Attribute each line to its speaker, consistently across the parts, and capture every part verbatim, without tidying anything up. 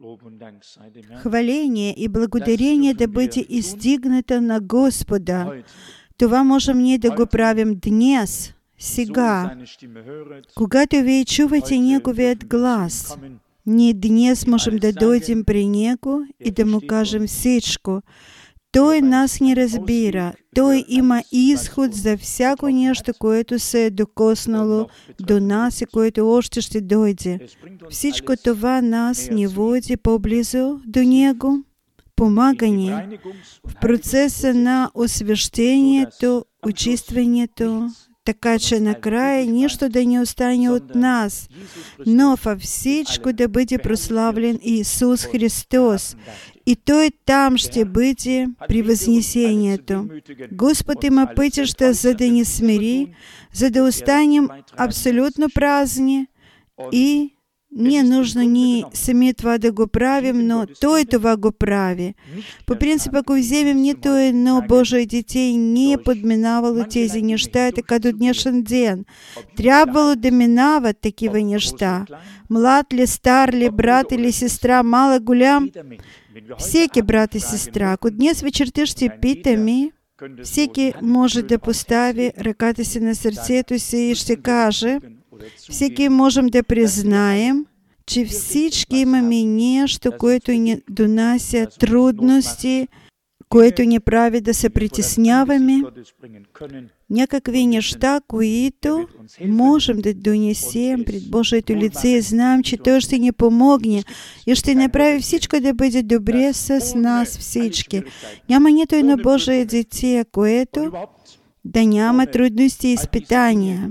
Speaker 1: Хваление и благодарение да бъде издигнато на Господа. Това можем ние да го правим днес, сега, когато вие чувате Неговият глас. Ние днес можем да дойдем при Него и да Му кажем всичко. Той нас не разбира. Той има изход за всяко нещо, което се е докоснало до нас и което още ще дойде. Всичко това нас ни води по-близо до Него, помага ни в процеса на освещението, очистването, така че накрая нищо да не остане от нас, но във всичко да бъде прославлен Исус Христос. И Той там ще бъде при възнесението. Господ има пътища, за да ни смири, за да останем абсолютно празни и не е нужно ние сами това да го правим, но Той това го прави. По принцип, ако вземем нито едно Божие дете, не е подминавало тези неща, така до днешен ден. Трябвало да минават такива неща. Млад ли, стар ли, брат или сестра, малък, голям, всеки брат и сестра. Ако днес вечерта ще питаме, всеки може да постави ръката си на сърцето си и ще каже, всеки можем да признаем, че всички имаме нещо, което ни донася трудности, което ни прави да се притесняваме, някакви неща, които можем да донесем пред Божието лице и знаем, че Той ще ни помогне и ще направи всичко да бъде добре с нас всички. Няма нито едно Божие дете, което да няма трудности и изпитания.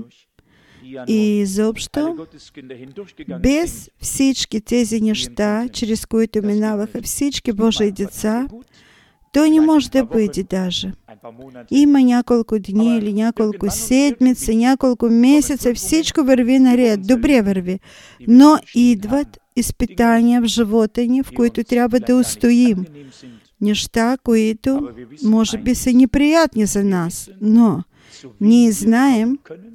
Speaker 1: И изобщо, без всички тези неща, чрез които минаваха всички Божии деца, той не може да бъде даже. Има няколко дни или няколко седмици, няколко месеца, всичко върви наред, добре върви. Но идват изпитания в живота ни, в които трябва да устоим. Неща, които може би са неприятни за нас, но ние знаем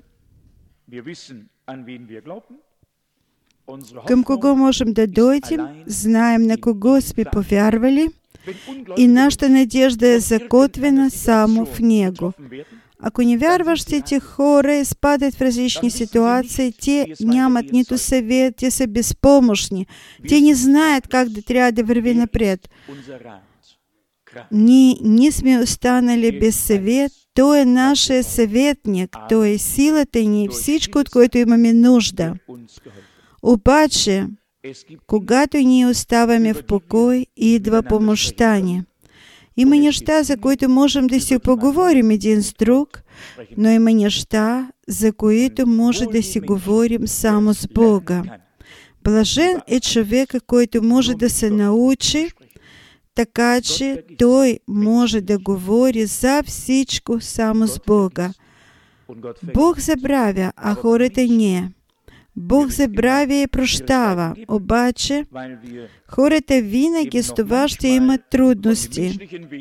Speaker 1: към кого можем да дойдем, знаем на кого сме повярвали и нашата надежда е закотвена само в Него. Ако невярващите хора изпадат в различни ситуации, те нямат нито съвет, те са безпомощни, те не знаят как да трябва да върви напред. Ние не сме останали без съвет. Той е нашия съветник, Той е силата ни, всичко, от което имаме нужда. Обаче, когато ние оставаме в покой, идва помощта ни. Има неща, за които можем да си поговорим един с друг, но има неща, за които може да си говорим само с Бога. Блажен е човека, който може да се научи, така че той може да говори за всичко само с Бога. Бог забравя, а хората не. Бог забравя и прощава, обаче хората винаги с това ще имат трудности.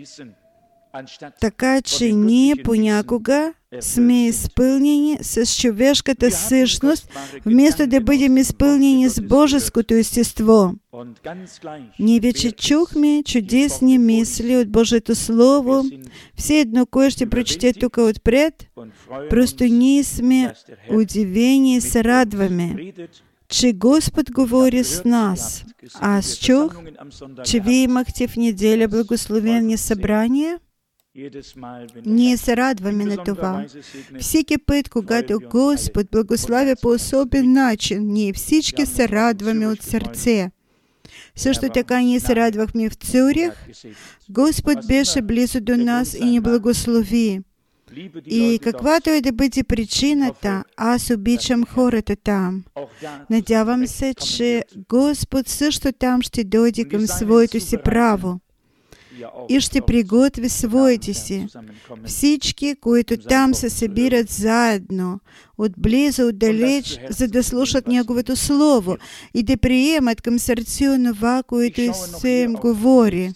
Speaker 1: Така че ние понякога сме изпълнени с човешката същност, вместо да бъдем изпълнени с божеското естество. Ние вече чухме чудесни мисли от Божието Слово. Все едно, кое ще прочете тук отпред, просто ние сме удивени и се радваме, че Господ говори с нас. Аз чух, че вие имахте в неделя благословени събрания. Ние се радваме на това. Всеки път, когато Господ благославя по особен начин, ние всички се радваме от сърце. Също така ние се радвахме в Цюрих. Господ беше близо до нас и ни благослови. И каквато е да бъде причината, аз обичам хората там. Надявам се, че Господ също там ще дойде към своето си право и ще приготви своите си. Всички, които там се събират заедно, отблизо, отдалеч, за да слушат Неговото Слово и да приемат към сърце онова, което се им говори.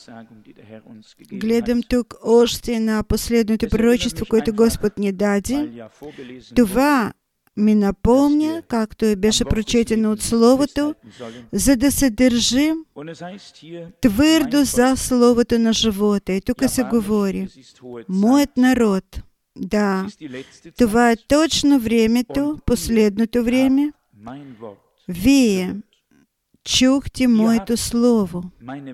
Speaker 1: Гледам тук още на последното пророчество, което Господ ни даде. Това ми напомня, както и беше прочетено от Словото, за да се държим твърдо за Словото на живота. И тук се говори, моят народ, да, това е точно времето, последното време. Вие чухте моето Слово.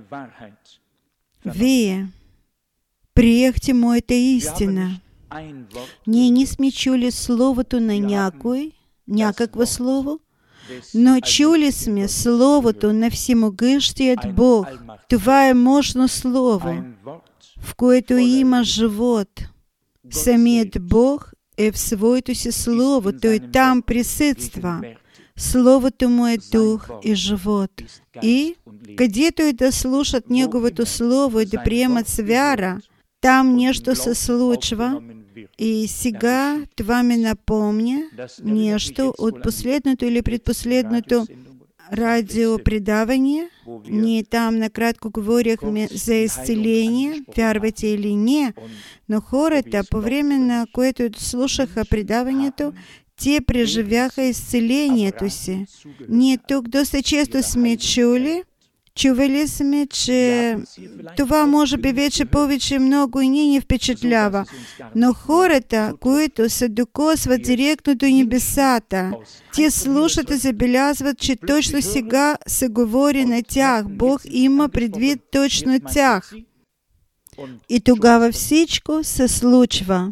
Speaker 1: Вие приехте моята истина. Ние не сме чули Словото на някой, някакво Слово, но чули сме Словото на Всемогъщият Бог. Това е мощно Слово, в което има живот. Самият Бог е в своето си Слово, Той там присъства. Словото му е дух и живот. И където и да слушат Неговото Слово и да приемат с вяра, там нещо се случва. И сега това ми напомня нещо от последното или предпоследното радиопредаване. Ние там накратко говорихме за изцеление, вярвате или не, но хората, по време на което слушаха предаването, те преживяха изцелението си. Ние тук доста често сме чули, чували сме, че това може би вече повече много и ни не впечатлява. Но хората, които се докосват директно до небесата, те слушат и забелязват, че точно сега се говори на тях. Бог има предвид точно тях. И тогава всичко се случва.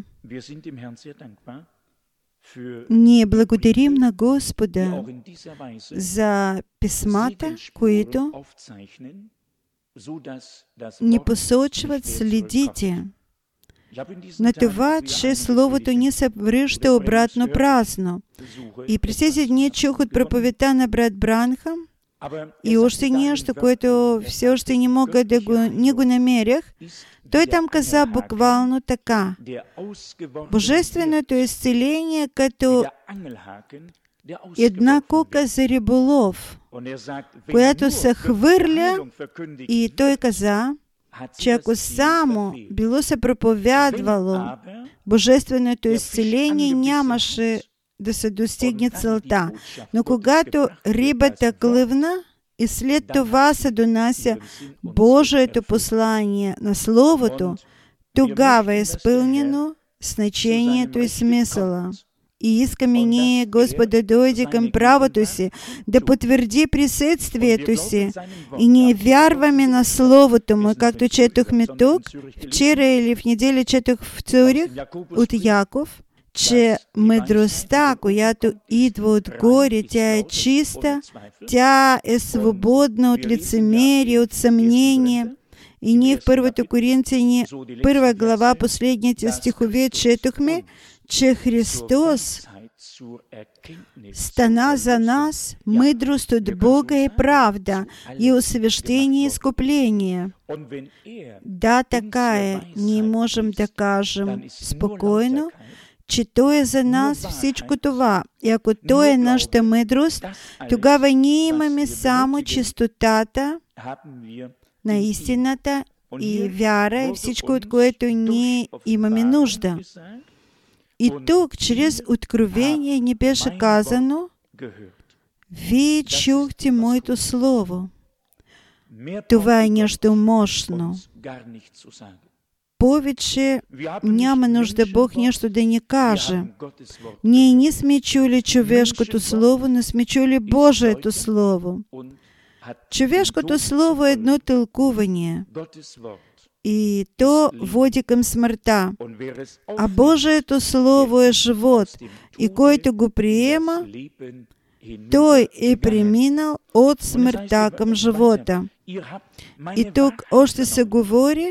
Speaker 1: Ние благодарим на Господа за писмата, които ни посочват следите на това, че Словото ни се връща обратно празно. И през тези дни чух от проповедта на брат Бранхам и още нещо, което все още не мога да го, не го намерях. Той там каза буквално така: Божественото изцеление като една кука за риболов, която се хвърля, и той каза, че ако само било се проповядвало Божественото изцеление, нямаше да се достигне целта. Но когато рибата клъвна и след това се донася Божието послание на Словото, тогава е изпълнено значението и смисъла. И искаме ние Господ да дойде към правото си, да потвърди присъствието си. И ние вярваме на Словото му, както четохме тук, вчера или в неделя четох в Цюрих от Яков, че мъдростта, която идва отгоре, тя е чиста, тя е свободна от лицемерие, от съмнение. И ние в първото Коринтияни, първа глава, последните стихове четохме, че Христос стана за нас мъдрост от Бога и правда, и освящение и изкупление. Да, така е. Ние можем да кажем спокойно, че Той е за нас всичко това. И ако Той е нашата мъдрост, тогава ние имаме само чистотата на истината и вяра и всичко, от което ние имаме нужда. И тук, чрез откровение, ни беше казано: Вие чухте моето Слово. Това е нещо мощно. Повече няма нужда Бог нещо да ни каже. Ние не сме чули човешкото Слово, но сме чули Божието Слово. Човешкото Слово е едно тълкуване. И то води към смъртта. А Божието Слово е живот. И който го приема, той е преминал от смъртта към живота. И тук още се говори: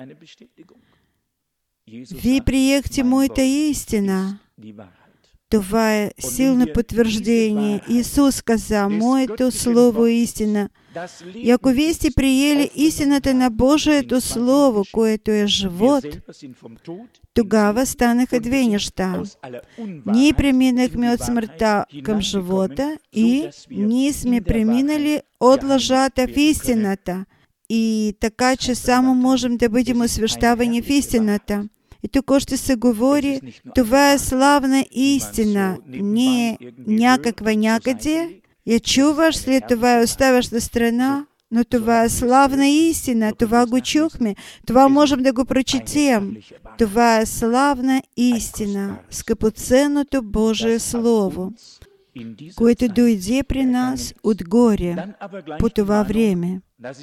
Speaker 1: Вие приехте моята истина. Това е силно потвърждение. Исус каза: Моето Слово е истина. И ако вие сте приели истината на Божието Слово, което е живот, тогава станаха две неща. Ние преминахме от смъртта към живота и ние сме преминали от лъжата в истината. И така, че само можем да бъдем освещавани в истината. І то, що се говори, това е славна истина, не някаква някъде, я чуваш, след това я оставяш на страна, но това е славна истина, това го чухме, това можем да го прочетем. Това е славна истина, скъпоценното Божие Слово, което дойде при нас отгоре по това време.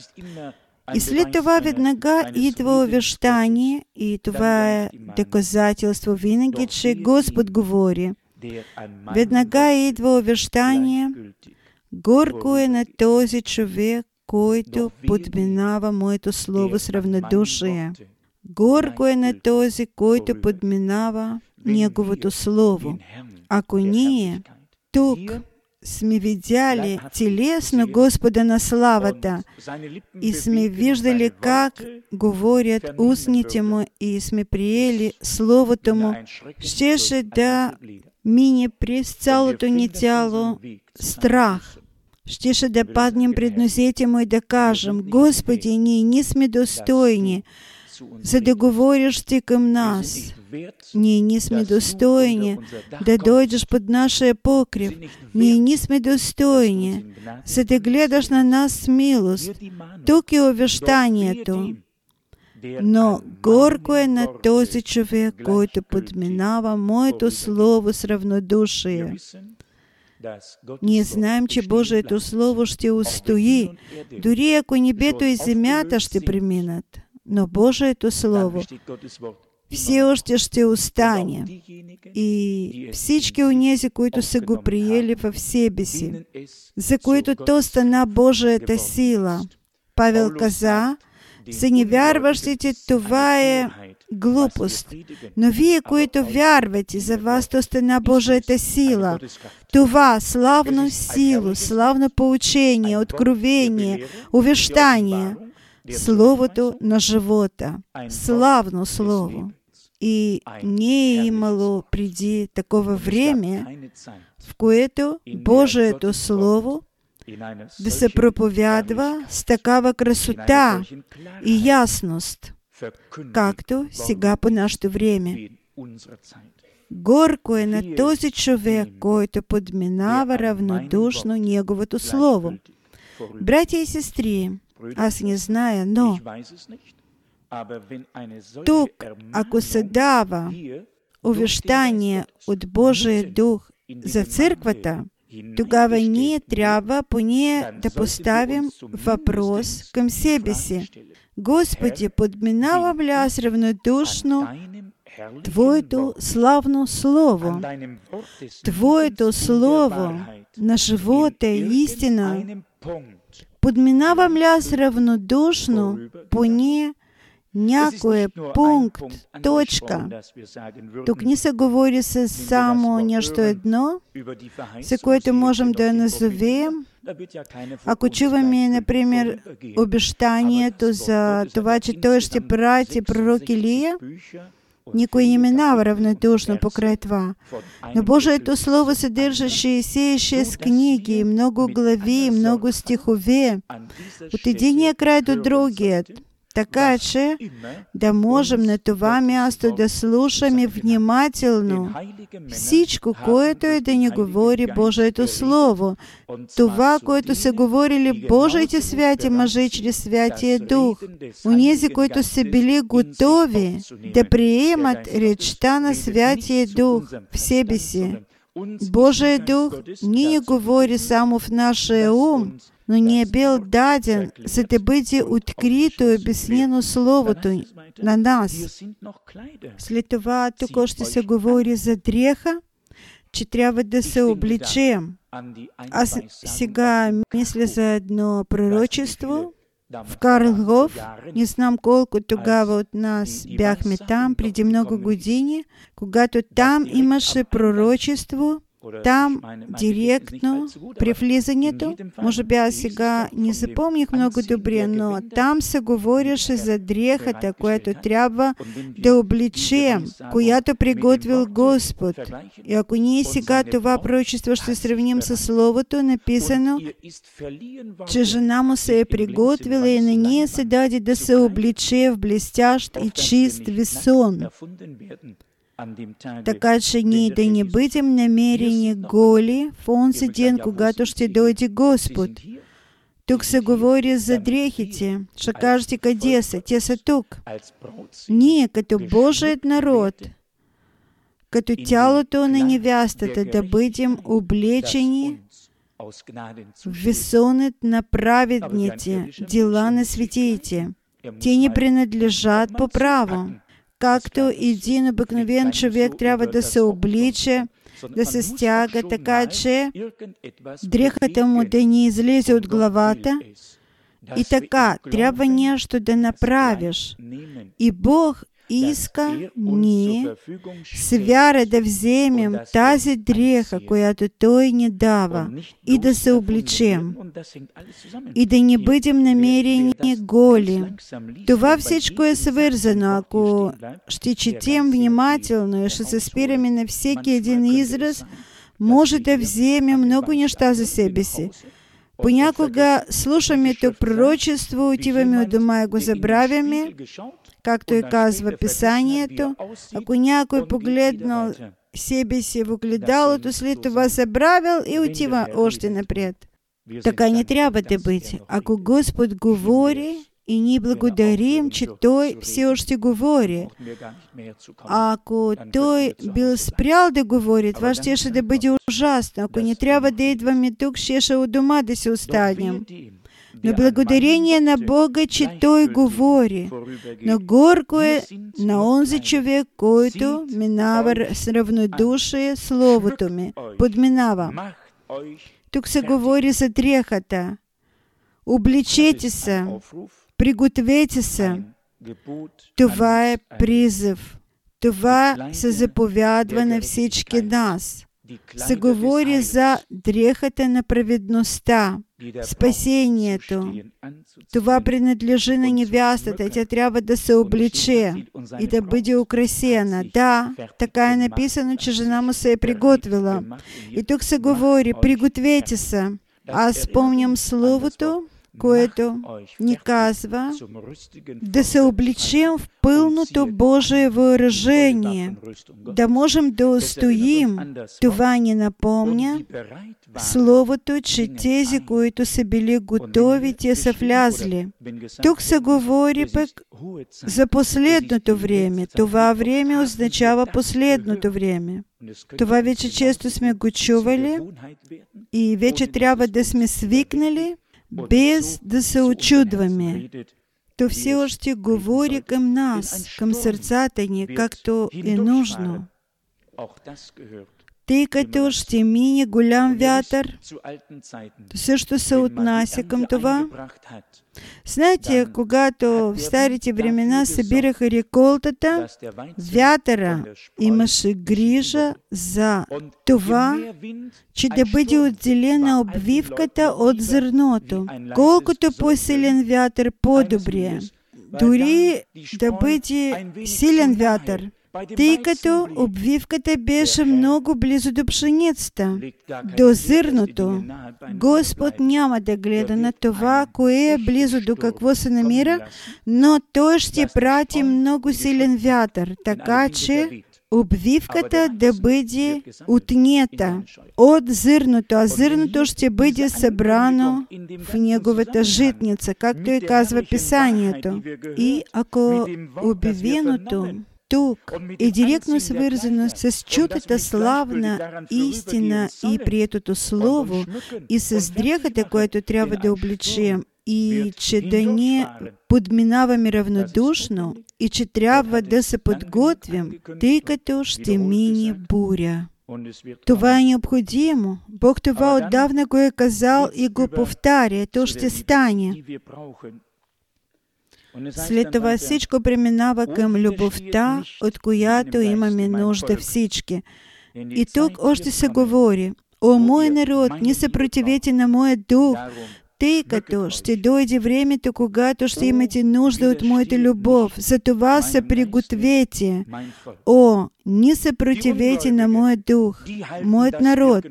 Speaker 1: И след това веднага идва увещание, и това е доказателство винаги, че Господ говори. Веднага идва увещание, горко е на този човек, който подминава моето слово с равнодушие. Горко е на този, който подминава Неговото слово. Ако ние тук сме видяли телесно Господа на славата и сме виждали как говорят устните му и сме приели Словото му, щеше да мине през цялото ни тяло страх. Щеше да паднем пред носите му и да кажем: Господи, ние не сме достойни, за да говориш Ти към нас. Ние не сме достойни да дойдеш под нашия покрив. Ние не сме достойни, за да гледаш на нас с милост. Тук е увещанието. Но горко е на този човек, който подминава моето слово с равнодушие. Ние знаем, че Божието Слово ще устои, дори ако небето и земята ще преминат. Но Божието Слово все още ще остане. И всички онези, които са го приели в себе си, за които то стана Божията сила. Павел каза: за невярващите това е глупост. Но вие, които вярвате, за вас то стана Божията сила. Това славно силу, славно поучение, откровение, увещание, Словото на живота. Славно Слово. И не е имало преди такова време, в което Божието Слово да се проповядва с такава красота и ясност, както сега по нашето време. Горко е на този човек, който подминава равнодушно Неговото Слово. Братя и сестри, аз не зная, но тук, ако се дава увещание от Божия Дух за църквата, тогава ние трябва поне да поставим въпрос към себе си. Господи, подминавам ли аз равнодушно Твоето славно Слово, Твоето Слово на живота и истина? Подминавам ли аз равнодушно поне някой пункт, точка? Тук не се говори с само нещо едно, за което можем да назовем. Ако чуваме, например, обещанието за това, че Той ще прати пророк Илия, никой не минава равнодушно покрай това. Но Божието Слово съдържа шестдесет и шест книги, много глави, много стихове, от единия край до другия. Така че да можем на това място да слушаме внимателно всичко, което е да ни говори Божието Слово. Това, което са говорили Божиите святи мъже чрез Святия Дух. Онези, които са били готови да приемат речта на Святия Дух в себе си. Божия Дух не ни говори само в нашия ум, но ни е бил даден, за да бъде открито и обяснено Словото на нас. След това тук още се говори за дреха, че трябва да се обличем. Аз сега мисля за едно пророчество в Карлов. Не знам колко тогава от нас бяхме там, преди много години, когато там имаше пророчество, там директно при влизането, може би аз сега не запомних много добре, но там се говореше за дрехата, която трябва да обличем, която приготвил Господ. И ако ние сега това пророчество ще сравним с Словото, написано, че жена му се е приготвила и на нея се даде да се обличе в блестящ и чист весон. Така че ние да не бъдем намерени голи в онзи ден, когато ще дойде Господ. Тук се говори за дрехите. Ще кажете, къде са? Те са тук. Ние, като Божият народ, като тялото на невястата, да бъдем облечени в весонът на праведните, дела на светиите. Те не принадлежат по право. Както един обикновен човек трябва да се облича, да се стяга, така че дрехата му да не излезе от главата. И така, трябва нещо да направиш. И Бог иска ние с вяра да вземем тази дреха, която Той ни дава, и да се обличем, и да не бъдем намерени голи. Това всичко е свързано. Ако ще четем внимателно и ще се спираме на всеки един израз, може да вземем много неща за себе си. Понякога слушаме то пророчество, отиваме от дома и го забравяме, както и казва Писанието. Ако някой погледнал себе си в огледалото, след това забравил и отива още напред. Така не трябва да бъде. Ако Господ говори, и ние благодарим, че Той все още говори. А ако Той бил спрял да говори, това щеше да бъде ужасно. Ако не трябва да идваме тук, щеше от дома да се останем. Но благодарение на Бога, че Той говори. Но горко е на онзи човек, който минава с равнодушие Словото ми. Подминава. Тук се говори за дрехата. Обличете се. Пригответе се. Това е призив. Това се заповядва на всички нас. Се говори за дрехата на праведността, спасението. Това принадлежи на невястата. Тя трябва да се обличе и да бъде украсена. Да, така е написано, че жена му се е приготвила. И тук се говори, пригответе се. Аз спомням Словото, което ни казва да се обличем в пълното Божие въоръжение, да можем да устоим. Това ни напомня Словото, че тези, които са били готови, те са влязли. Тук се говори пък за последното време. Това време означава последното време. Това вече често сме го чували и вече трябва да сме свикнали, без да се очудваме. То все още говори към нас, към сърцата ни, както е нужно. Тъй като ще мине голям вятър, също се отнася към това. Знаете, когато в старите времена събираха реколтата, вятъра имаше грижа за това, че да бъде отделена обвивката от зърното. Колкото по-силен вятър, по-добре. Дори да бъде силен вятър, тъй като обвивката беше много близо до пшеницата, до зърното. Господ няма да гледа на това, кое е близо до какво се намира, но Той ще прати много силен вятър, така че обвивката да бъде отнета от зърното, а зърното ще бъде събрано в неговата житница, както и казва Писанието. И ако обвивеното тук е директно свързано с чутата славна истина и приетото Слово и с дрехата, която трябва да обличим, и че да не подминаваме равнодушно, и че трябва да се подготвим, тъй като ще мине буря. Това е необходимо. Бог това отдавна го е казал и го повтаря. То ще стане. След това всичко преминава към любовта, от която имаме нужда всички. И тук още се говори: о, мой народ, не съпротивете на моят дух, тъй като ще дойде времето, когато ще имате нужда от моята любов. Затова се пригответе. О, не съпротивете на моят дух, моят народ.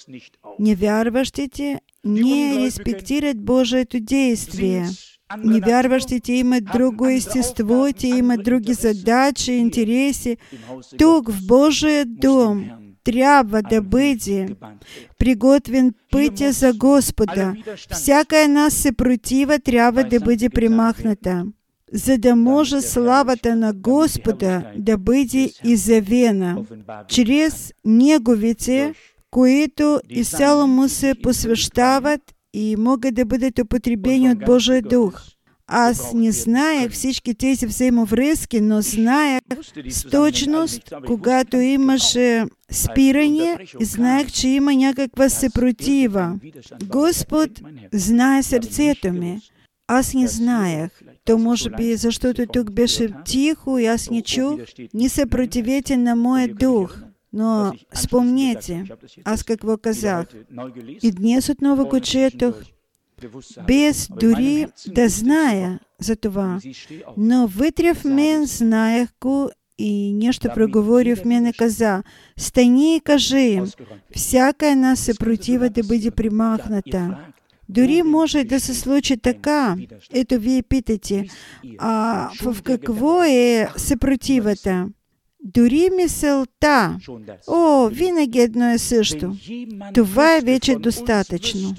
Speaker 1: Невярващите не респектират Божието действие. Невярващите имат друго естество, те имат други задачи, интереси. Тук, в Божия дом, трябва да бъде приготвен пътя за Господа. Всяка една съпротива трябва да бъде премахната, за да може славата на Господа да бъде изявена чрез Неговите, които изцяло му се посвещават и могат да бъдат употребени от Божия дух. Аз не знаех всички тези взаимовръзки, но знаех с точност, когато имаше спиране, знаех, че има някаква съпротива. Господ знае сърцето ми. Аз не знаех. То може би, защото тук беше тихо и аз не чух. Не съпротивете на моя дух. Но спомнете, аз какво казах. И днес отново го четох, без дори да зная за това. Но вътре в мен знаех го и нещо проговори в мен и каза: стани и кажи им, всяка една съпротива да бъде примахната. Дори може да се случи така. Ето вие питате, а в какво е съпротивата? Дори мисълта: о, винаги едно е също. Това е вече достатъчно.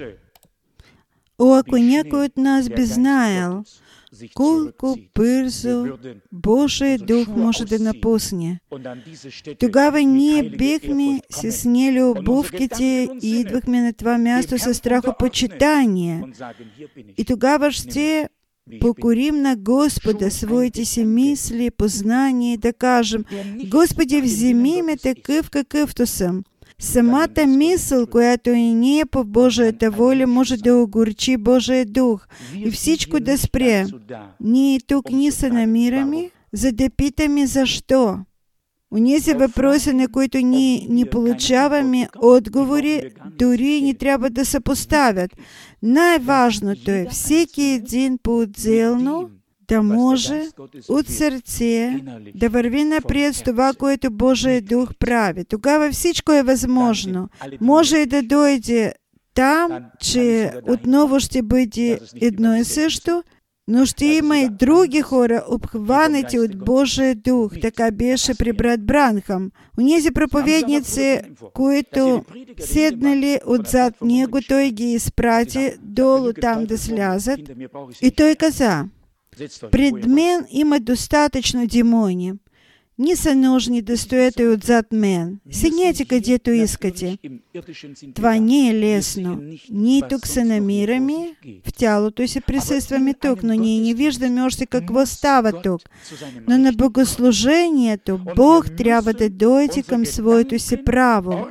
Speaker 1: О, ако някой от нас би знаел колко бързо Божия дух може да напусне, тогава ние бихме си снели обувките и идвахме на това място със страхопочитание. И тогава ще покорим на Господа своите си мисли, познания и да кажем: Господи, вземи ме такъв, какъвто съм. Самата мисъл, която и не е по Божията воля, може да огорчи Божия дух и всичко да спре. Ние тук не се намираме, за да питаме защо. Онези въпроси, на които ние не получаваме отговори, дори не трябва да се поставят. Най-важното е всеки един по-отделно да може от сърце да върви напред с това, което Божия дух прави. Тогава всичко е възможно. Може и да дойде там, че отново ще бъде едно и също, но ще има и други хора, обхванати от Божия дух. Така беше при брат Бранхам. Онези проповедници, които седнали отзад него, той ги изпрати долу там да слязат. И той каза: пред мен има достатъчно демони. Не са нужни да стоят и отзад мен. Седнете където искате. Това не е лесно. Ние тук се намираме, в тялото си присъстваме тук, но ние не виждаме още какво става тук. Но на богослужението Бог трябва да дойде към своето си право.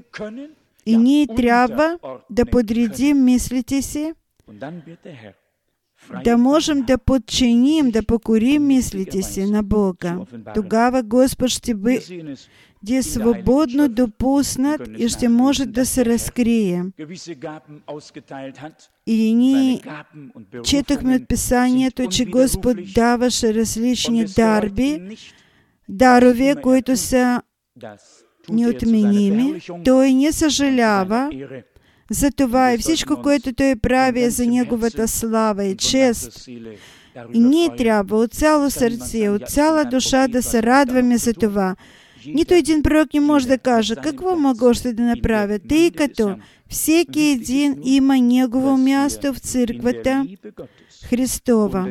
Speaker 1: И ние трябва да подредим мислите си, да можем да подчиним, да покорим мислите си на Бога. Тогава Господ ще бъде свободно допуснат и ще може да се разкрие. И ние четохме от Писанието, че Господ даваше различни дарби, дарове, които са неотменими. Той не съжалява за това и всичко, което Той прави, е за Неговата слава и чест. И ние трябва от цяло сърце, от цяла душа да се радваме за това. Нито един пророк не може да каже какво мога още да направя, тъй като всеки един има негово място в църквата Христова.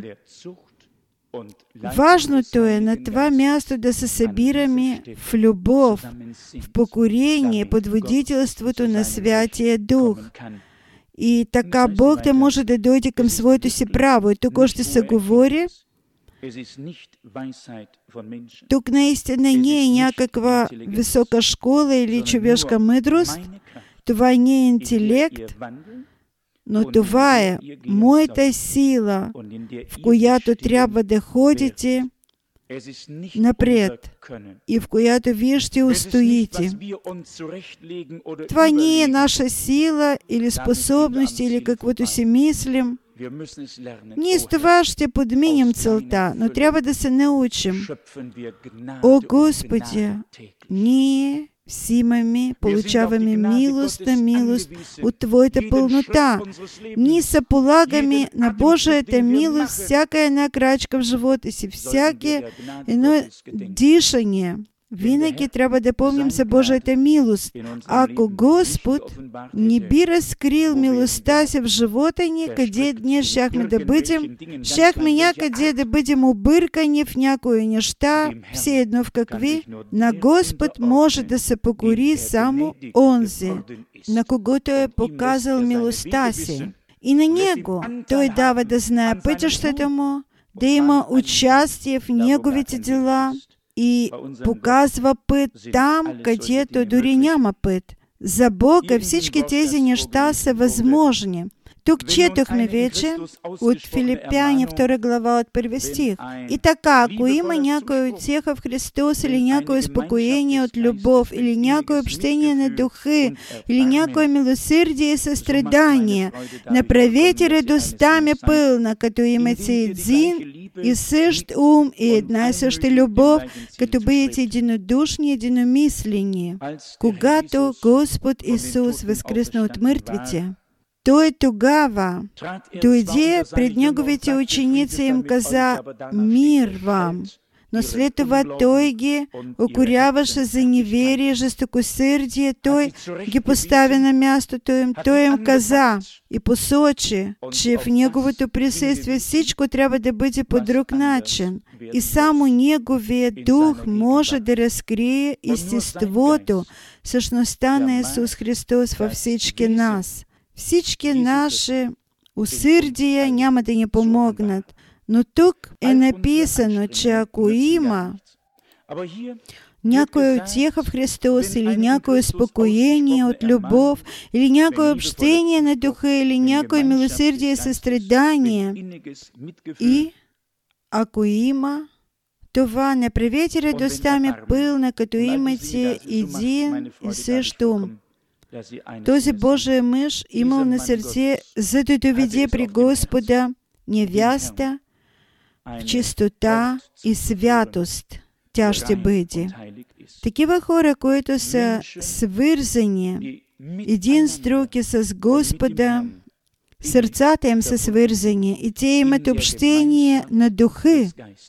Speaker 1: Важното е на това място да се събираме в любов, в покорение под водителството на Святия Дух. И така Бог да може да дойде към своето си право. И тук още се говори, тук наистина не е някаква висока школа или човешка мъдрост, това не е интелект, но това е моята сила, в която трябва да ходите напред, и в която вие ще устоите. Това не е наша сила или способност, или каквото си мислим. Ние с това ще подминем целта, но трябва да се научим. О Господи, ние взимаме, получаваме милост на милост от Твоята пълнота. Ние се полагаме на Божията милост всяка една крачка в живота си, всяке едно дишание. Винаги трябва да помним за Божията милост. Ако Господ не би разкрил милостта си в живота ни, къде днес щяхме да бъдем, щяхме някъде да бъдем объркани в някои неща, все едно в какви, на Господ може да се покори само онзи, на когото е показал милостта си. И на Него Той дава да знае пътищата му, да има участие в Неговите дела, и показва път там, където дори няма път. За Бога всички тези неща са възможни. Тук четохме вече от Филипяни втора глава от първи стих. И така, ако има някоя утеха в Христос, или някое успокоение от любов, или някое общение на духа, или някое милосърдие и състрадание, направете радостта ми пълна, като имате един и същ ум и една и съща любов, като бъдете единодушни и единомислени. Когато Господ Исус възкръсна от мъртвите, Той тогава дойде пред Неговите ученици и им каза: мир вам. Но след това Той ги укоряваше за неверие и жестокосърдие. Той ги постави на мястото им. Той им каза и посочи, че в Неговото присъствие всичко трябва да бъде по друг начин. И само Неговият Дух може да разкрие естеството, същността на Исус Христос във всички нас. Всички наши усърдия няма да ни помогнат. Но тук е написано, че ако има някоя утеха в Христос, или някое успокоение от любов, или някое общение на духа, или някое милосърдие и състрадание, и ако има това, направете радостта ми пълна, като имате един и същ ум. Този Божий мъж имал на сърце, за да доведе при Господа невяста в чистота и святост. Тя ще бъде. Такива хора, които са свързани един с друг и с Господа, сърцата им са свързани и те имат общение на духа.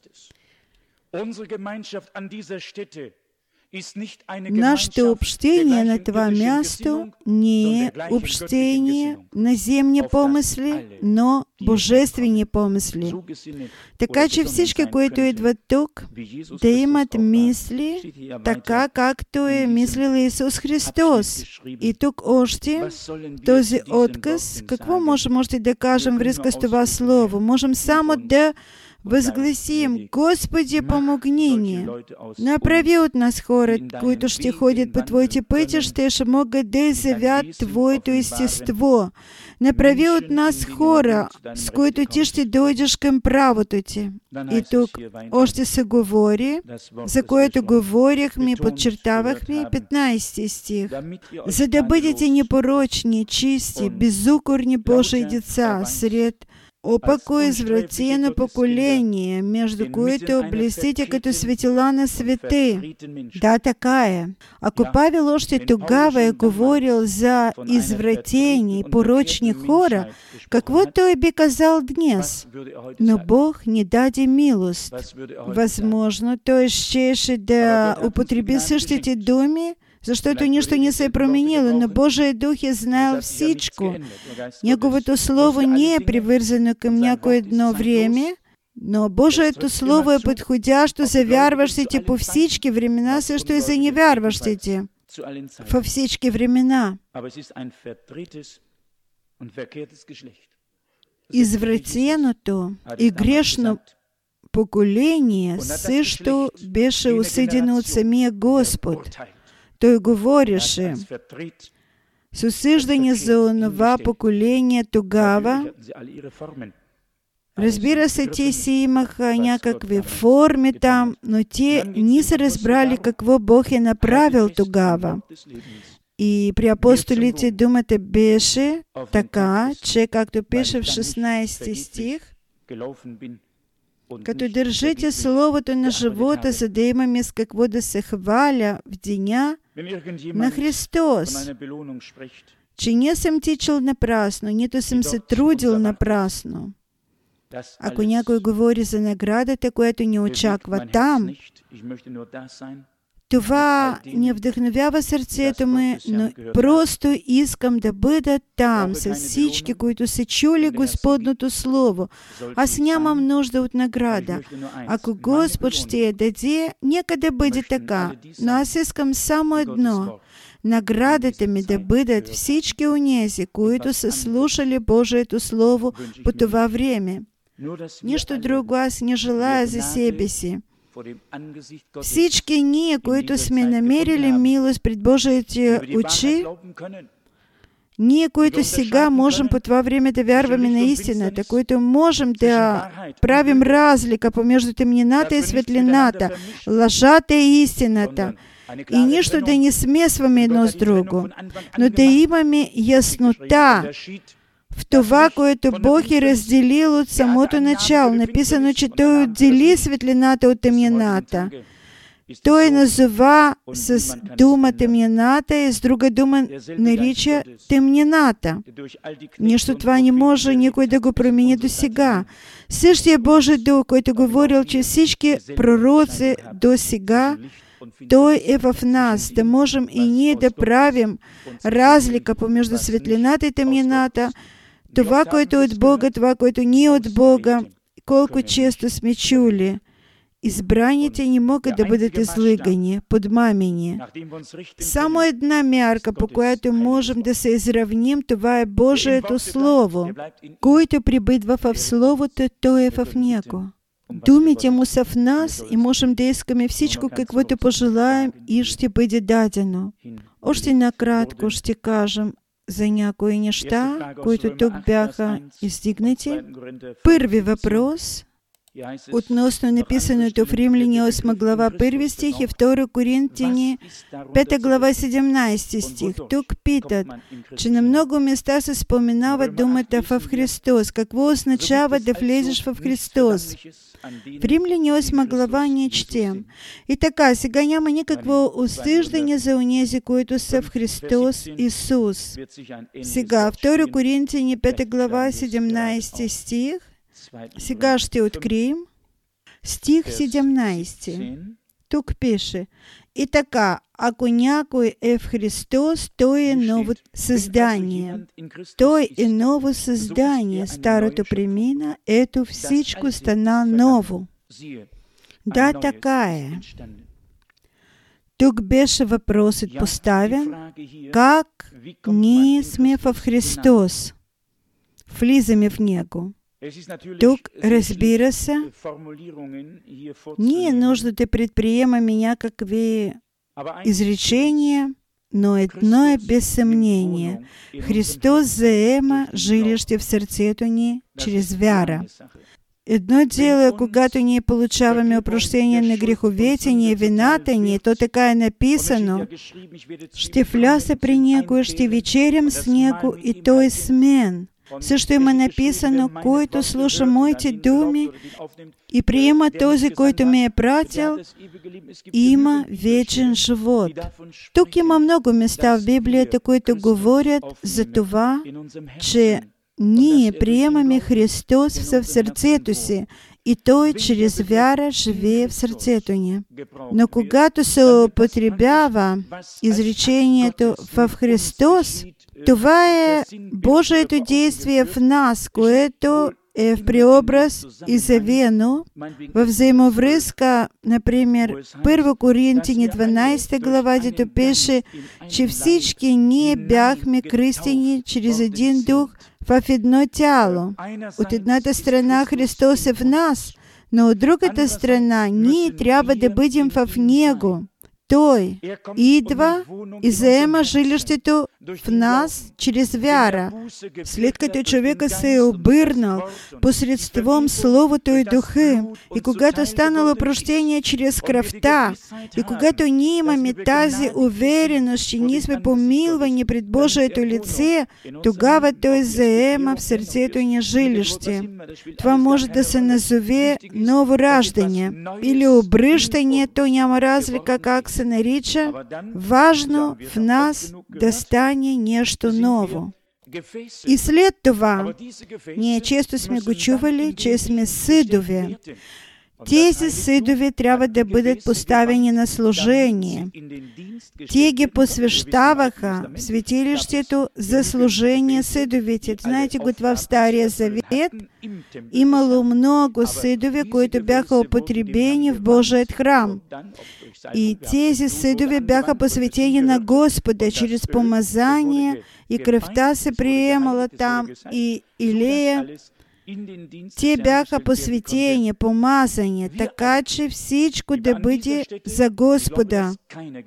Speaker 1: Нашето общение на това място не е общение на земни помисли, но божествени помисли. Така че всички, които идват тук, да имат мисли, така както е мислил Исус Христос. И тук още този отказ, какво можем още да кажем връзка с това слово? Можем само да възгласим: Господи, помогни ни. Направи от нас хора, които ще ходят по Твоите пътища и ще могат да изявят Твоето естество. Направи от нас хора, с които Ти ще дойдеш към правото Ти. И тук още се говори, за което говорихме, подчертавахме, петнайсети стих. За да бъдете непорочни, чисти, безукорни Божии деца сред опако извратено поколение, между които блестите като светила на света. Да, така е. Ако Павел още тогава е говорил за извратени, порочни хора, какво той би казал днес? Но Бог ни даде милост. Възможно, той щеше да употреби същите думи, защото нищо не се е променило, но Божия Дух е знаел всичко. Неговото Слово не е привързано към някое едно време, но Божието Слово е подходящо за вярващите по всички времена, също и за невярващите във всички времена. Извратеното и грешно поколение също беше осъдено от самия Господ. Той говореше с осъждане за онова поколение тогава, Разбира се, те си имаха някакви форми там, но те не се разбрали какво Бог е направил тогава. И при апостолите думата беше така, че, както пише в шестнайсети стих, като държите Словото на живота, за да имаме с какво да се хваля в деня на Христос, че не съм тичал напрасно, нито съм се трудил напрасно. Ако някой говори за наградата, която ни очаква там, това не вдъхновява сърцето ми, но просто искам да бъда там с всички, които са чули Господното Слово. Аз нямам нужда от награда. Ако Господ ще я даде, нека да бъде така. Но аз искам само едно. Наградата ми да бъдат всички онези, които са слушали Божието Слово по това време. Нищо друго аз не желая за себе си. Всички ние, които сме намерили милост пред Божиите очи, ние, които сега можем по това време да вярваме на истината, които можем да правим разлика помежду тъмнината и светлината, лъжата и истината, и нищо да не смесваме едно с друго, но да имаме яснота в това, което Бог е разделил от самото начало. Написано, че Той отдели светлината от тъмнината. Той назова с дума тъмнината и с друга дума нарича тъмнината. Нищо това не може никой да го промени до сега. Същия Божий Дух, който говорил, че всички пророци до сега, Той е в нас, да можем и ние да правим разлика помежду светлината и тъмнината, това, което е от Бога, това, което не е от Бога, колко често сме чули. Избраните не могат да бъдат излъгани, подмамени. Само една мярка, по която можем да се изравним, това е Божието Слово. Който пребъдва в Словото, той е в Него. Думите му са в нас и можем да искаме всичко, каквото пожелаем, и ще бъде дадено. Още накратко ще кажем за някои неща, които тук бяха издигнати. Първи въпрос относно написаното в Римляни осма глава първи стих и втора Коринтяни пета глава седемнайсети стих. Тук питат, че на много места се споменава думата в Христос. Какво означава да влезеш в Христос? В Римляни осма глава ние четем. И така, сега няма никакво осъждане за онези, които са в Христос Исус. Сега, втора Коринтяни пета глава седемнайсети стих. Сега ще открием стих седемнайсети. Тук пише: и така, ако някой е в Христос, той е ново създание. Той е ново създание. Старото премина, ето всичко стана ново. Да, така е. Тук беше въпросът поставен: как ние сме в Христос? Влизаме в Него. Тук, разбира се, не е нужда да предприемаме някакви изречения, но едно е без съмнение. Христос заема жилище в сърцето ни чрез вяра. Едно дело е, когато ние получаваме опрощение на греховете ни и вината ни, то така е написано: ще вляза при Него и ще вечерям с Него и Той с мен. Също има написано: който слуша моите думи и приема този, който ме е пратил, има вечен живот. Тук има много места в Библията, които говорят за това, че ние приемаме Христос в сърцето си и Той чрез вяра живее в сърцето ни. Но когато се употребява изречението в Христос, това е Божието действие в нас, което е в преобраз изявено в взаимовръзка, например, първа Коринтяни дванайсета глава, дето пише, че всички ние бяхме кръстени чрез един дух в едно тяло. От едната страна Христос е в нас, но от другата страна ние трябва да бъдем в Него. Той идва и заема жилището в нас через вяра, след като човека се е обърнал посредством Словото и Духа, и когато станало прощение чрез кръвта, и когато ние имаме тази увереност, че ние сме помилвани пред Божието лице, тогава Той заема в сърцето ни жилище. Това може да се назове ново раждане или обръщане, то няма разлика как се нарича. Важно в нас да стане нещо ново. И след това, ние често сме го чували, че сме съдове. Тези съдове трябва да бъдат поставени на служение. Те ги посвещаваха в светилището за служение съдовете. Знаете го това в Стария Завет? Имало много съдове, които бяха употребени в Божият храм. И тези съдове бяха посветени на Господа чрез помазание, и кръвта се приемала там, и Илия. Те бяха посветени, помазани, така че всичко да бъде за Господа.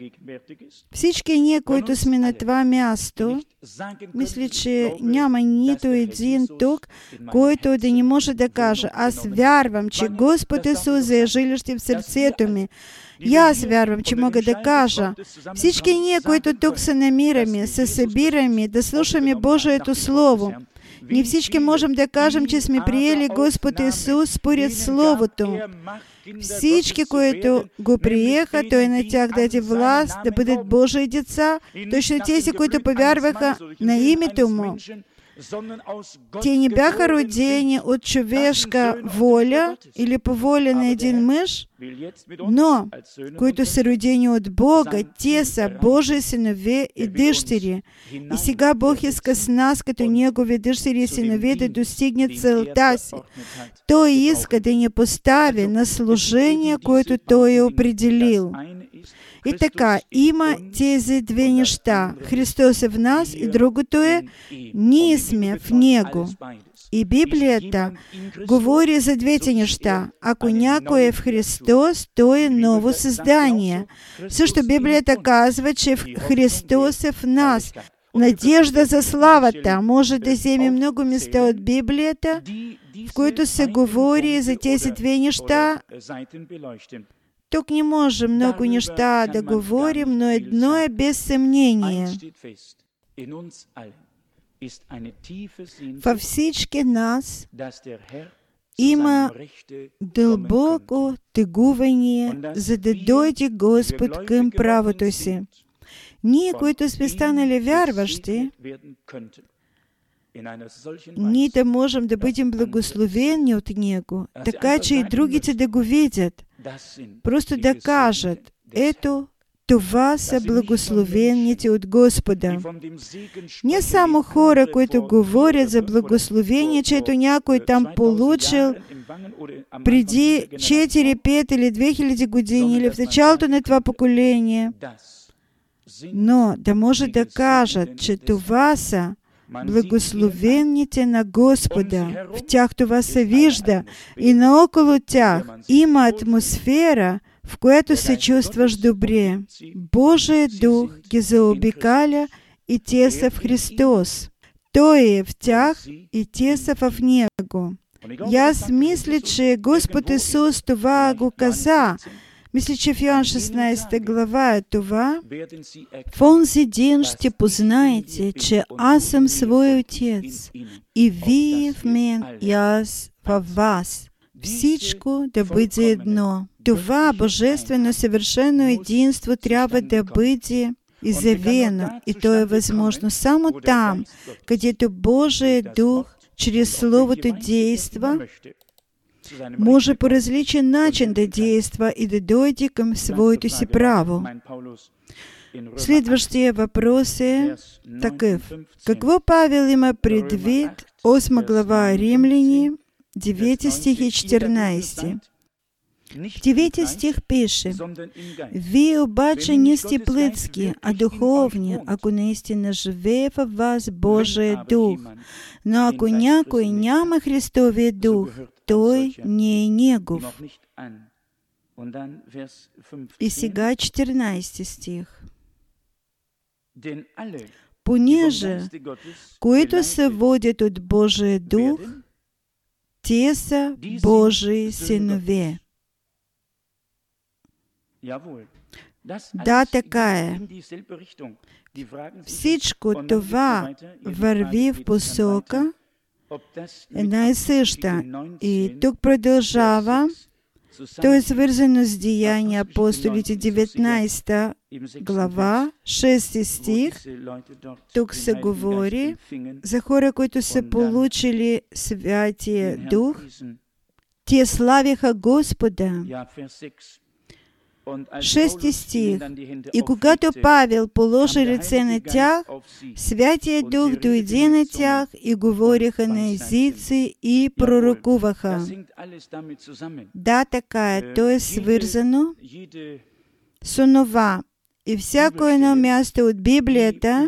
Speaker 1: Всички ние, които сме на това място, мисля, че няма нито един тук, който да не може да каже: аз вярвам, че Господ Исус е жилище в сърцето ми. И аз вярвам, че мога да кажа. Всички ние, които тук се намираме, се събираме, да слушаме Божието Слово. Ние всички можем да кажем, че сме приели Господ Исус според Словото. Всички, които го приеха, Той на тях даде власт да бъдат Божии деца, точно тези, които повярваха на името Му. Те не бяха родени от човешка воля или по воля на един мъж, но, които са родени от Бога, те са Божии синове и дъщери. И сега Бог иска с нас, като Негови дъщери и синове, да достигне целта си. Той иска да ни постави на служение, което Той е определил. И така, има тези две неща. Христос е в нас и другото е, ние сме в Него. И Библията говори за двете неща. Ако някой е в Христос, той е ново създание. Също Библията казва, че Христос е в нас. Надежда за славата. Може да вземе много места от Библията, в които се говори за тези две неща. Тук не може много неща да говорим, но едно е без съмнение. Във всички нас има дълбоко тъгуване, за да дойде Господ към правото си. Ние, които сме станали вярващи, ние да можем да бъдем благословени от Него, така че и другите да го видят. Просто да кажат: ето, това са благословените от Господа. Не само хора, които говорят за благословение, чето някой там получил преди четири, пет или две хиляди години, или в началото на това поколение, но да може да кажат, че това са благословените на Господа. В тях това се вижда. И наоколо тях има атмосфера, в която се чувстваш добре. Божият дух ги заобикаля и те са в Христос. Той е в тях и те са в Него. И аз мисля, че Господ Исус това го каза. Мисля, че в Йоан шестнадесета глава е това. В онзи ден ще познаете, че аз съм свой Отец, и вие в мен, и аз във вас. Всичко да бъде едно. Това божествено съвършено единство трябва да бъде изявено, и то е възможно само там, където Божият дух чрез Словото действа, може по различен начин да действа и да дойде към своето си право. Следващия въпрос е такъв. Какво Павел има предвид? осма глава Римляни, девети стих и четирнадесети. В девети стих пише: вие обаче не сте плътски, а духовни, ако наистина живее във вас Божия дух. Но ако някой няма Христовия дух, той не е Негов. И сега четирнадесети стих. понеже, които се водят от Божия дух, те са Божии синове. Да, така е. Всичко това върви в посока една и съща. И тук продължава. То е свързано с Деяния апостолите, деветнайсета глава, шести стих. Тук се говори за хора, които са получили Святия Дух. Те славяха Господа. Шести стих. И когато Павел положи ръце на тях, Святия Дух дойде на тях и говориха на езици и пророкуваха. Да, така е. То е свързано с онова. И всяко едно място от Библията,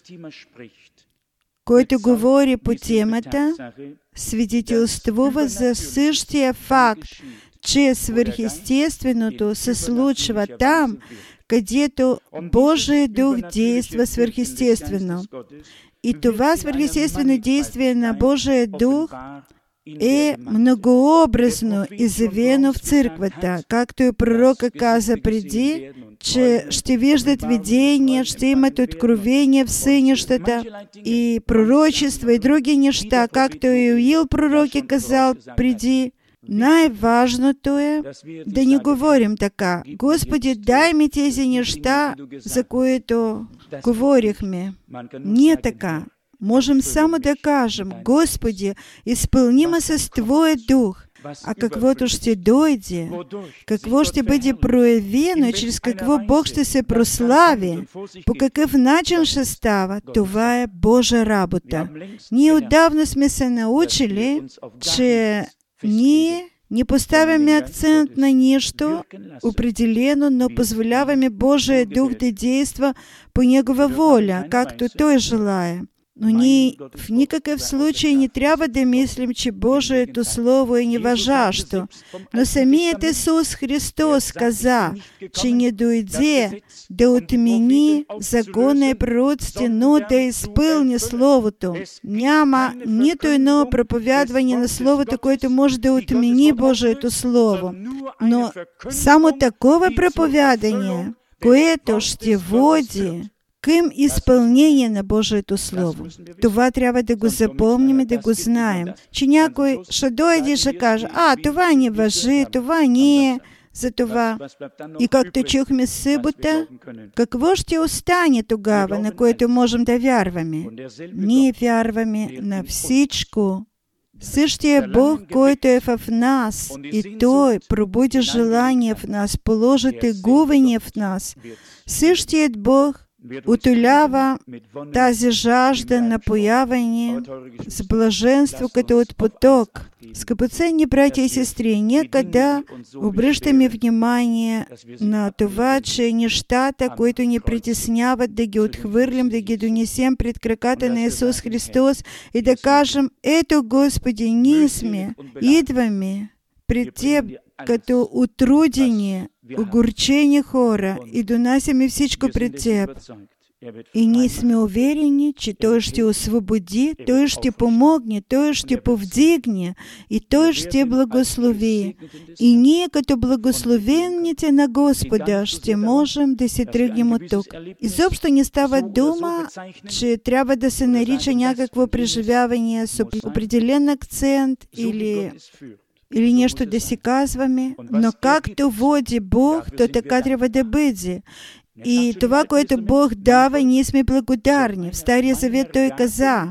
Speaker 1: който говори по темата, свидетелствува за същия факт, че свърхестественото се случва там, където Божий Дух действа свърхестествено. И това свърхестествено действие на Божия Дух е многообразно изявено в църквата, както и пророка каза преди, че ще виждат видения, ще имат откровения в сънищата и пророчества и други неща, както и Уил пророк е казал преди. Най-важното е да не говорим така. Господи, дай ми тези неща, за които говорихме. Не така. Можем само да кажем, Господи, изпълни ме с Твоя Дух. А каквото ще дойде, какво ще бъде проявено, чрез какво Бог ще се прослави, по какъв начин ще става, това е Божа работа. Ние отдавна сме се научили, че ние не поставяме акцент на нещо определено, но позволяваме Божия Дух да действа по Негова воля, както Той желае. Но ние в никакъв случай не трябва да мислим, че Божието Слово е неважащо. Но самият Исус Христос каза, че не дойде да отмени закона и пророците, но да изпълни Словото. Няма нито едно проповядване на Словото, което може да отмени Божието Слово. Но само такова проповядание, което ще води към изпълнение на Божието Слово. Това трябва да го запомним и да го знаем. Че някой ще дойде и ще каже, а, това не важи, това не е за това. И както чухме събота, какво ще остане тогава, на което можем да вярваме? Ние вярваме на всичко. Същия Бог, който е в нас, и Той пробуди желание в нас, положи тъгуване в нас. Същият Бог утолява тази жажда напояване с блаженство като от поток. Скъпоценни братя и сестри, нека да обръщаме внимание на това, че нещата, които ни притесняват, да ги отхвърлим, да ги донесем пред краката на Исус Христос и да кажем, ето Господи, ние сме, идваме пред Теб като утрудени, огорчени хора и донасяме всичко пред Теб. И ние сме уверени, че Той ще освободи, Той ще помогне, Той ще повдигне и Той ще благослови. И ние като благословените на Господа ще можем да се тръгнем от тук. Изобщо не става дума, че трябва да се нарича някакво преживяване с определен акцент или или нещо да си казваме, но както води Бог, то така трябва да бъде. И това, което Бог дава, ние сме благодарни. В Стария Завет Той каза,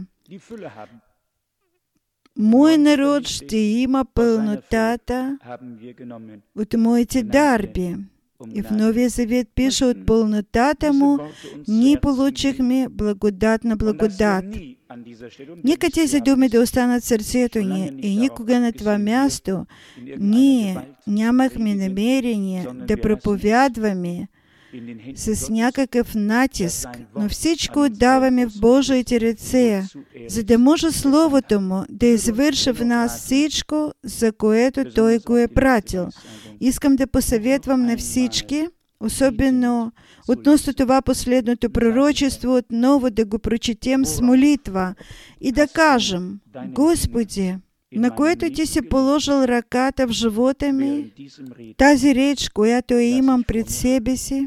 Speaker 1: мой народ ще има пълнотата от моите дарби. И в Новия Завет пише, от пълнотата му ние получихме благодат на благодат. Нека тези думи да останат в сърцето ни и никога на това място ние нямахме намерение да проповядваме с някакъв натиск, но всичко отдаваме в Божиите ръце, за да може Словото Му да извърши в нас всичко, за което Той го е пратил. Искам да посъветвам на всички, особено относно това последното пророчество, отново да го прочетем с молитва и да кажем: Господи, на което Ти си положил ръката в живота ми, тази реч, която я имам пред себе си,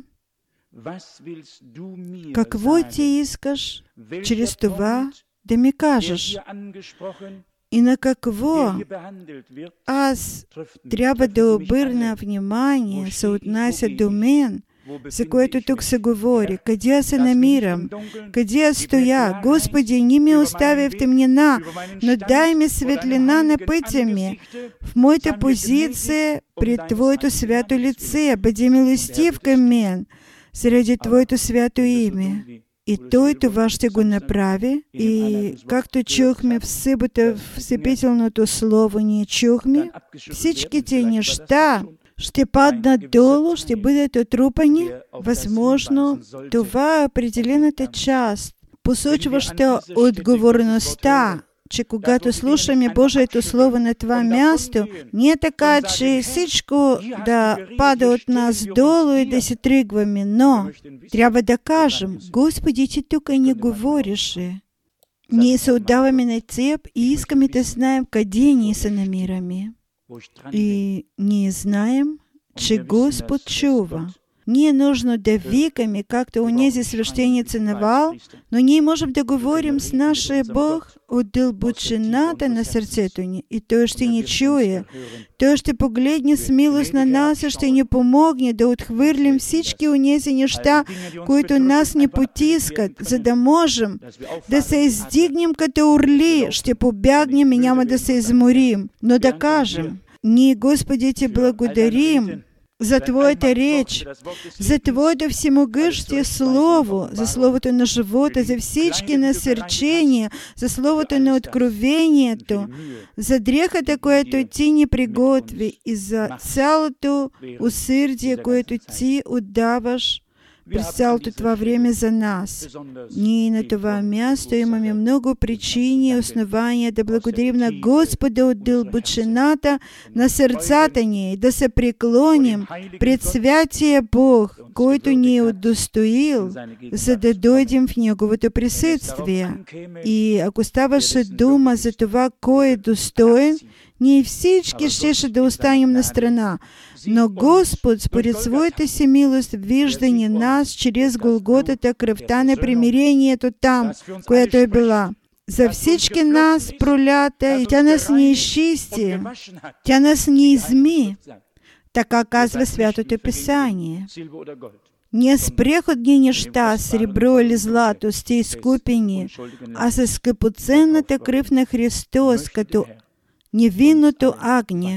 Speaker 1: какво Ти искаш чрез това да ми кажеш? И на какво аз трябва да обърна внимание, се отнася до мен, за което тук се говори, къде аз се намирам, къде аз стоя. Господи, не ме остави в тъмнина, но дай ми светлина на пътя ми, в моята позиция пред Твоето свято лице. Бъди милостив към мен, заради Твоето свято име. И Той това ще го направи. И както чухме в събота в встъпителното слово, ние чухме, всичките неща ще паднат долу, ще бъдат отрупани. Възможно, това е определената част, посочваща отговорността, че когато слушаме Божието Слово на това място, не е така, че всичко да пада от нас долу и да се тръгваме, но трябва да кажем: Господи, Ти тук не говореше. Ние се отдаваме на Теб и искаме да знаем къде ние се намираме. И ние знаем, че Господ чува. Ние нужно да викаме, както онези свещеници на Ваал, но ние можем да говорим с нашия Бог от дълбочината на сърцето ни. И Той ще ни чуе. Той ще погледне с милост на нас и ще ни помогне да отхвърлим всички онези неща, които нас не потискат, за да можем да се издигнем като орли, ще побягнем и няма да се изморим. Но да кажем: ние, Господи, Ти благодарим за Твоята реч, за Твоето всемогъще Слово, за Словото на живота, за всички насърчения, за Словото на откровението, за дрехата, което Ти ни приготви и за цялото усърдие, което Ти отдаваш през цялото това време за нас. Ние на това място имаме много причини и основания да благодарим на Господа от дълбочината на сърцата ни и да се преклоним пред святия Бог, който ни е удостоил, за да дойдем в Неговото присъствие. И ако ставаше дума за това, кой е достоен, ние всички щеше да останем на страна. Но Господ, според своята си милост, вижда ни нас чрез Голготата, кръвта на примирението там, която е била. За всички нас пролята и тя нас не изчисти, тя нас не изми. Така казва Святото Писание. Не с преходни неща, сребро или злато сте изкупени, а с скъпоценната кръв на Христос, като невинното агне.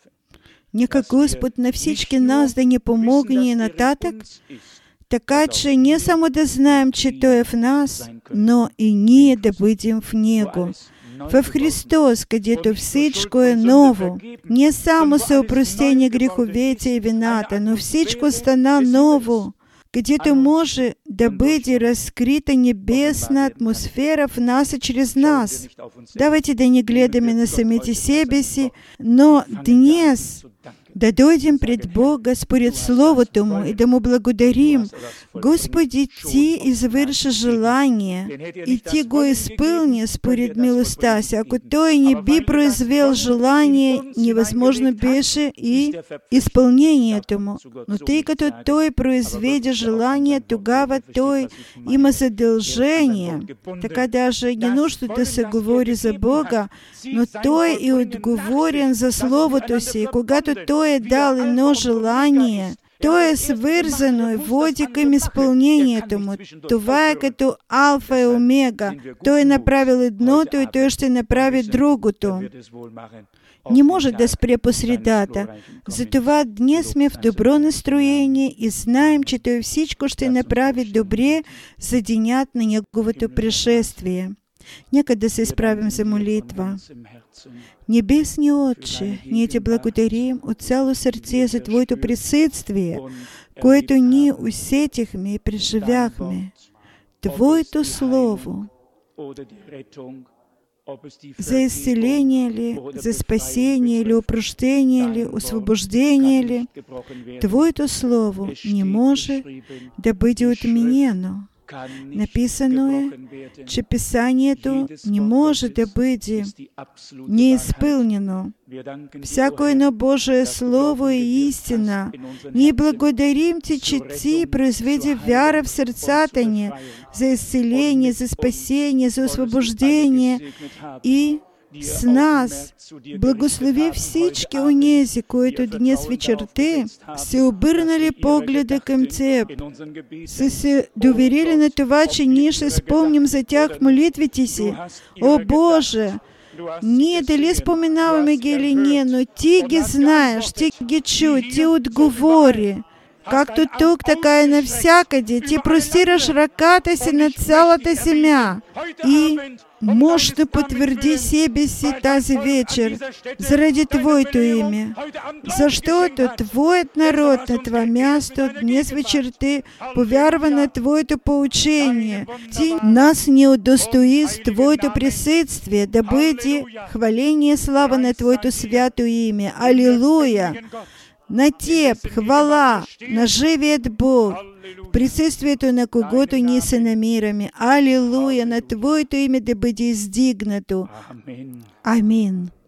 Speaker 1: Нека Господ на всички нас да ни помогне и нататък, така че не само да знаем, че Той е в нас, но и ние да бъдем в Него. В Христос, където всичко е ново, не само са опростени греховете и вината, но всичко стана ново, където може да бъде разкрита небесна атмосфера в нас и чрез нас. Давайте да не гледаме на самите себе си, но днес да дойдем пред Бога според Словото Му и да Му благодарим. Господи, Ти извърши желание и Ти го изпълни според милостта си. Ако Той не би произвел желание, невъзможно беше и изпълнението Му. Но тъй като Той произведе желание, тогава Той има задължение. Така даже не нужда да се говори за Бога, но Той е отговорен за Словото си. Когато Той е дал едно желание, то е свързано и води към изпълнението му. Това е като алфа и омега. Той е направил едното и Той ще направи другото. Не може да спре по средата. Затова днес сме в добро настроение и знаем, че Той всичко ще направи добре за денят на Неговото пришествие. Нека да се изправим за молитва. Небесни Отче, ние Ти благодарим от цяло сърце за Твоето присъствие, което ние усетихме и преживяхме. Твоето Слово за исцеление ли, за спасение ли, упреждение ли, освобождение ли, Твоето Слово не може да бъде отменено. Написано е, че Писанието не може да бъде неизпълнено. Всяко едно Божие Слово е истина. Ние благодарим Ти, че Ти произведи вяра в сърцата ни за изцеление, за спасение, за освобождение и с нас благослови всички онези, които днес вечерта се обърнали погледа към Теб, са се доверили на това, че ние ще спомним за тях в молитвите си. О Боже! Ние дали споменаваме ги или не, но Ти ги знаеш, Ти ги чу, Ти отговори. Както тук, така и навсякъде. Ти простираш ръката си на цялата земя и можеш да потвърди себе си тази вечер заради Твоето име. Защото Твоят народ на това място днес вечерта повярва на Твоето поучение. Ти нас не удостои с Твоето присъствие да бъде хваление и слава на Твоето свято име. Алилуя! На Теб хвала, на живият Бог, в присъствието на когото ние се намираме. Алилуя! На Твоето име да бъде издигнато. Амин.